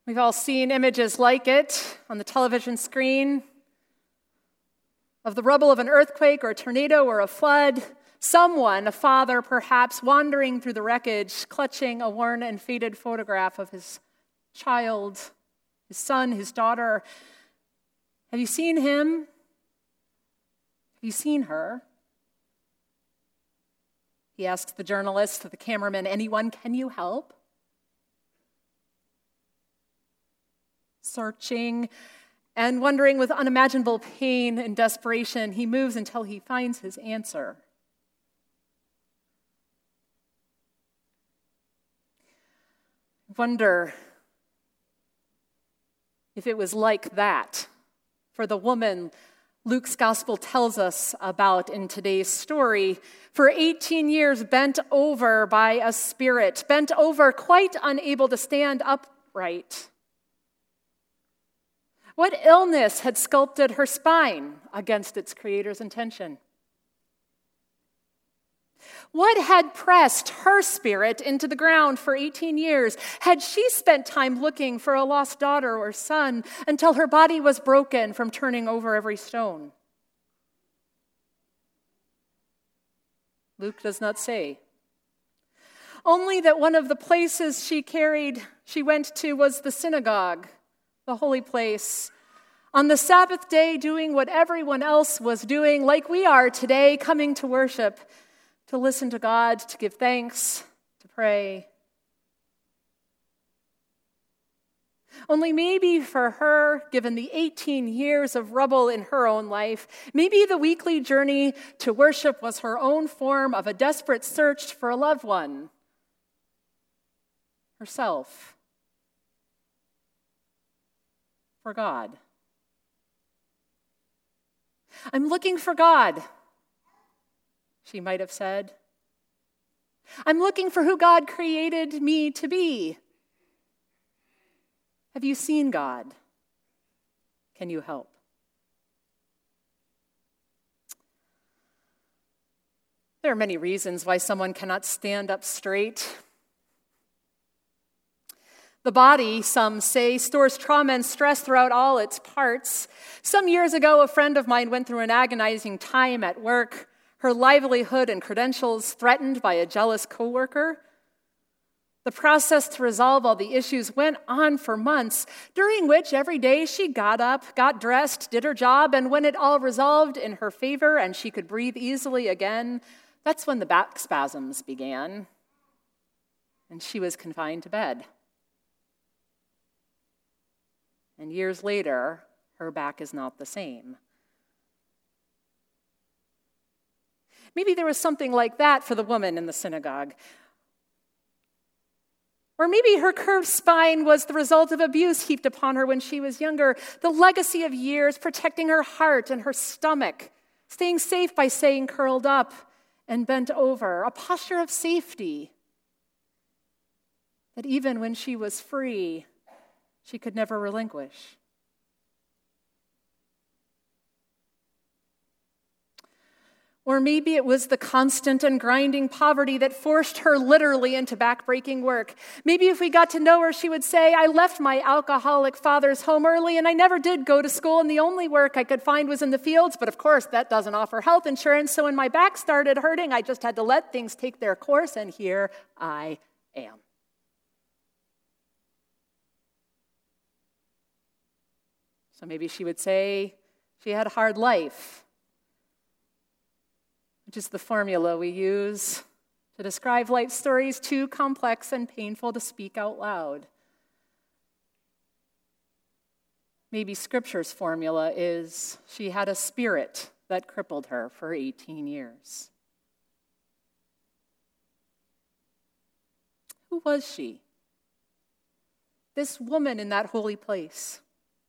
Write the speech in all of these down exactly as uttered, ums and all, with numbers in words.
We've all seen images like it on the television screen of the rubble of an earthquake or a tornado or a flood. Someone, a father perhaps, wandering through the wreckage, clutching a worn and faded photograph of his child, his son, his daughter. Have you seen him? Have you seen her? He asks the journalist, the cameraman, anyone, can you help? Searching and wondering with unimaginable pain and desperation, he moves until he finds his answer. Wonder if it was like that for the woman Luke's gospel tells us about in today's story. For eighteen years, bent over by a spirit, bent over, quite unable to stand upright. What illness had sculpted her spine against its creator's intention? What had pressed her spirit into the ground for eighteen years? Had she spent time looking for a lost daughter or son until her body was broken from turning over every stone? Luke does not say. Only that one of the places she carried, she went to was the synagogue, the holy place, on the Sabbath day doing what everyone else was doing, like we are today, coming to worship, to listen to God, to give thanks, to pray. Only maybe for her, given the eighteen years of rubble in her own life, maybe the weekly journey to worship was her own form of a desperate search for a loved one, herself, for God. I'm looking for God, she might have said. I'm looking for who God created me to be. Have you seen God? Can you help? There are many reasons why someone cannot stand up straight. The body, some say, stores trauma and stress throughout all its parts. Some years ago, a friend of mine went through an agonizing time at work, her livelihood and credentials threatened by a jealous coworker. The process to resolve all the issues went on for months, during which every day she got up, got dressed, did her job, and when it all resolved in her favor and she could breathe easily again, that's when the back spasms began, and she was confined to bed. And years later, her back is not the same. Maybe there was something like that for the woman in the synagogue. Or maybe her curved spine was the result of abuse heaped upon her when she was younger, the legacy of years protecting her heart and her stomach, staying safe by staying curled up and bent over, a posture of safety that even when she was free, she could never relinquish. Or maybe it was the constant and grinding poverty that forced her literally into back-breaking work. Maybe if we got to know her, she would say, I left my alcoholic father's home early and I never did go to school, and the only work I could find was in the fields, but of course that doesn't offer health insurance, so when my back started hurting, I just had to let things take their course, and here I am. So maybe she would say she had a hard life, which is the formula we use to describe life stories too complex and painful to speak out loud. Maybe Scripture's formula is she had a spirit that crippled her for eighteen years. Who was she? This woman in that holy place.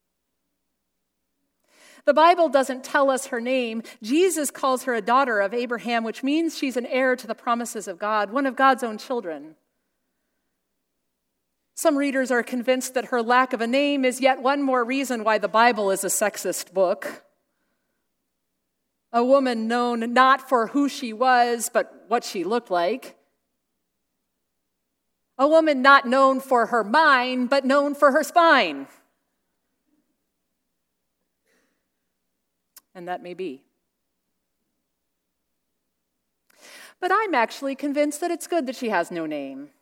The Bible doesn't tell us her name. Jesus calls her a daughter of Abraham, which means she's an heir to the promises of God, one of God's own children. Some readers are convinced that her lack of a name is yet one more reason why the Bible is a sexist book. A woman known not for who she was, but what she looked like. A woman not known for her mind, but known for her spine. And that may be. But I'm actually convinced that it's good that she has no name.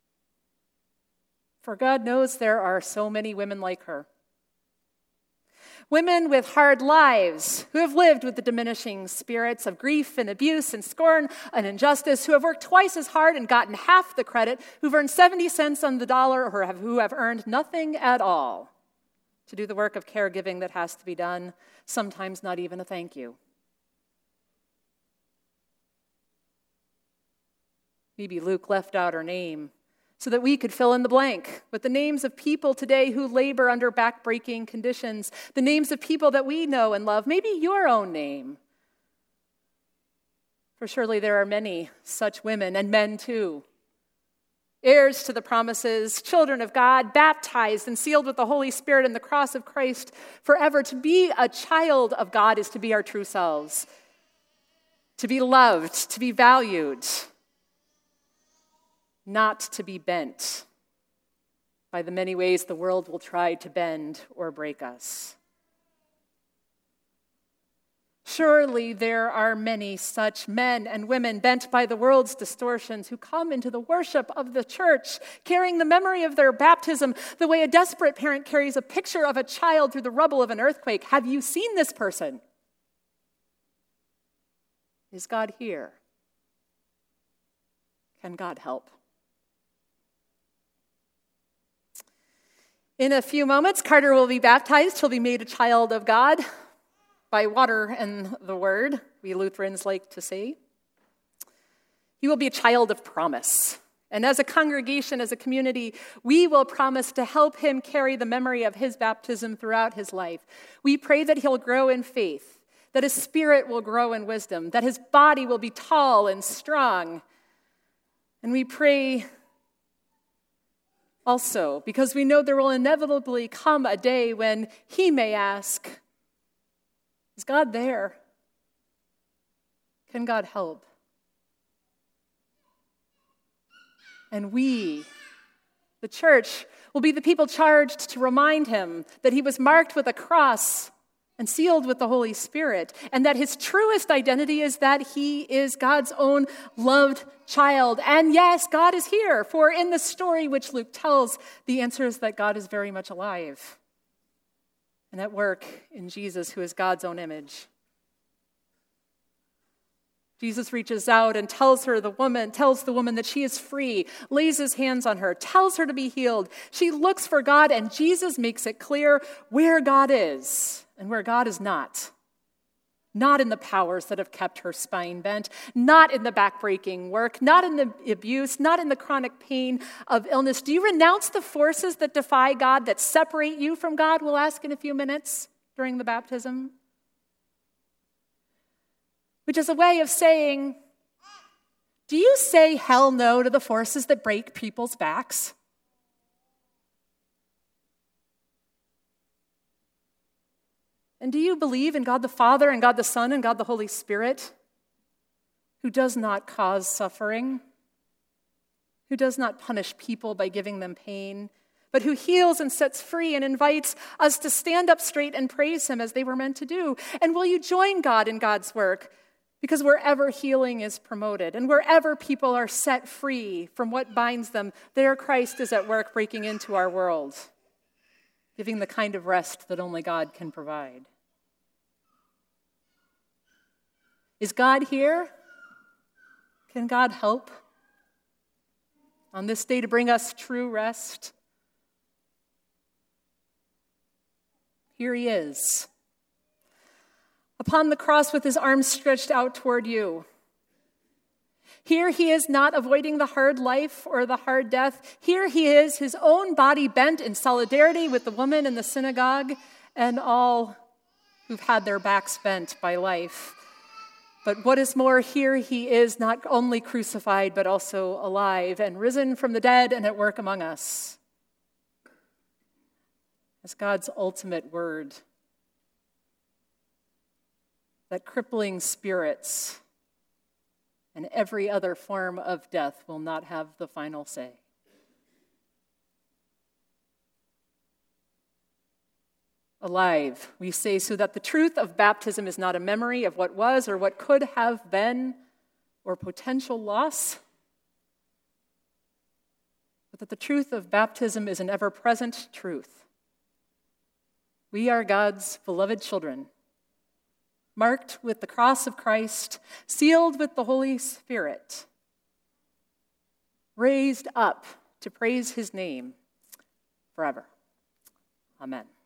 For God knows there are so many women like her. Women with hard lives, who have lived with the diminishing spirits of grief and abuse and scorn and injustice, who have worked twice as hard and gotten half the credit, who've earned seventy cents on the dollar, or have, who have earned nothing at all to do the work of caregiving that has to be done, sometimes not even a thank you. Maybe Luke left out her name so that we could fill in the blank with the names of people today who labor under backbreaking conditions, the names of people that we know and love, maybe your own name. For surely there are many such women, and men too, heirs to the promises, children of God, baptized and sealed with the Holy Spirit in the cross of Christ forever. To be a child of God is to be our true selves, to be loved, to be valued, not to be bent by the many ways the world will try to bend or break us. Surely there are many such men and women bent by the world's distortions who come into the worship of the church, carrying the memory of their baptism the way a desperate parent carries a picture of a child through the rubble of an earthquake. Have you seen this person? Is God here? Can God help? In a few moments, Carter will be baptized. He'll be made a child of God by water and the word, we Lutherans like to say. He will be a child of promise. And as a congregation, as a community, we will promise to help him carry the memory of his baptism throughout his life. We pray that he'll grow in faith, that his spirit will grow in wisdom, that his body will be tall and strong. And we pray also, because we know there will inevitably come a day when he may ask, is God there? Can God help? And we, the church, will be the people charged to remind him that he was marked with a cross and sealed with the Holy Spirit, and that his truest identity is that he is God's own loved child. And yes, God is here, for in the story which Luke tells, the answer is that God is very much alive and at work in Jesus, who is God's own image. Jesus reaches out and tells her, the woman, tells the woman that she is free, lays his hands on her, tells her to be healed. She looks for God, and Jesus makes it clear where God is and where God is not. Not in the powers that have kept her spine bent, not in the backbreaking work, not in the abuse, not in the chronic pain of illness. Do you renounce the forces that defy God, that separate you from God? We'll ask in a few minutes during the baptism. Which is a way of saying, do you say hell no to the forces that break people's backs? And do you believe in God the Father and God the Son and God the Holy Spirit, who does not cause suffering, who does not punish people by giving them pain, but who heals and sets free and invites us to stand up straight and praise him as they were meant to do? And will you join God in God's work? Because wherever healing is promoted and wherever people are set free from what binds them, there Christ is at work breaking into our world, giving the kind of rest that only God can provide. Is God here? Can God help on this day to bring us true rest? Here he is, upon the cross with his arms stretched out toward you. Here he is, not avoiding the hard life or the hard death. Here he is, his own body bent in solidarity with the woman in the synagogue and all who've had their backs bent by life. But what is more, here he is, not only crucified, but also alive and risen from the dead and at work among us as God's ultimate word, that crippling spirits and every other form of death will not have the final say. alive. We say so that the truth of baptism is not a memory of what was or what could have been or potential loss, but that the truth of baptism is an ever-present truth. We are God's beloved children, marked with the cross of Christ, sealed with the Holy Spirit, raised up to praise his name forever. Amen.